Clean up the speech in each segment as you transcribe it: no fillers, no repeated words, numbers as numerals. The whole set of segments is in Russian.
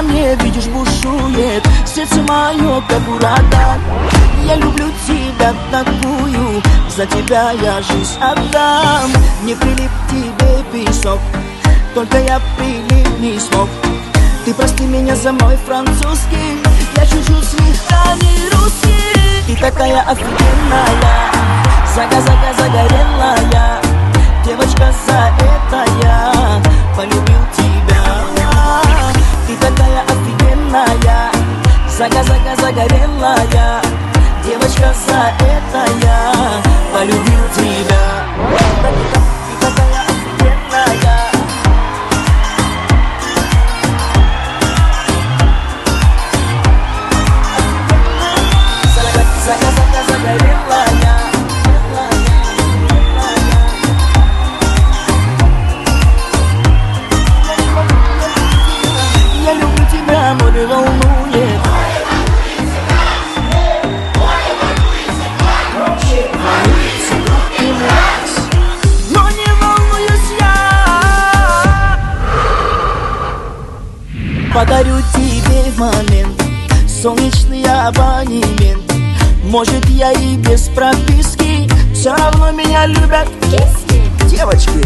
во мне, видишь, бушует сердце мое, как ураган. Я люблю тебя такую, за тебя я жизнь отдам. Не прилип к тебе песок, только я прилип не смог. Ты прости меня за мой французский, я чуть-чуть слегка не русский. Ты такая офигенная, загорелая, девочка, за это я полюбил тебя. Ты такая офигенная, загорелая, девочка, за это я полюбил тебя. Ты такая офигенная. Я люблю тебя, море волнует. Но не волнуюсь я. Подарю тебе в момент солнечный абонемент. Может, я и без прописки, все равно меня любят киски. Девочки,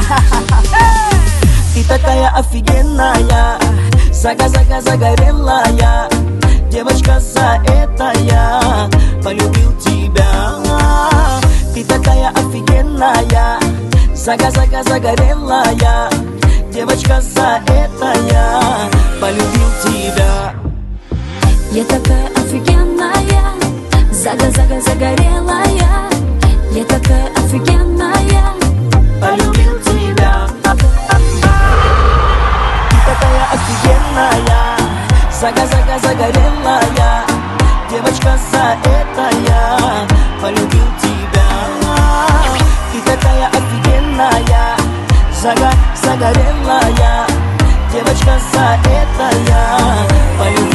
ты такая офигенная, загорелая, девочка, за это я полюбил тебя. Ты такая офигенная, загорелая, девочка, за это я полюбил тебя. Я такая офигенная, загорелая, я такая офигенная, полюбил тебя. Ты такая офигенная, загорелая, девочка, за это я полюбил тебя. Ты такая офигенная, загорелая, девочка, за это я полюбил.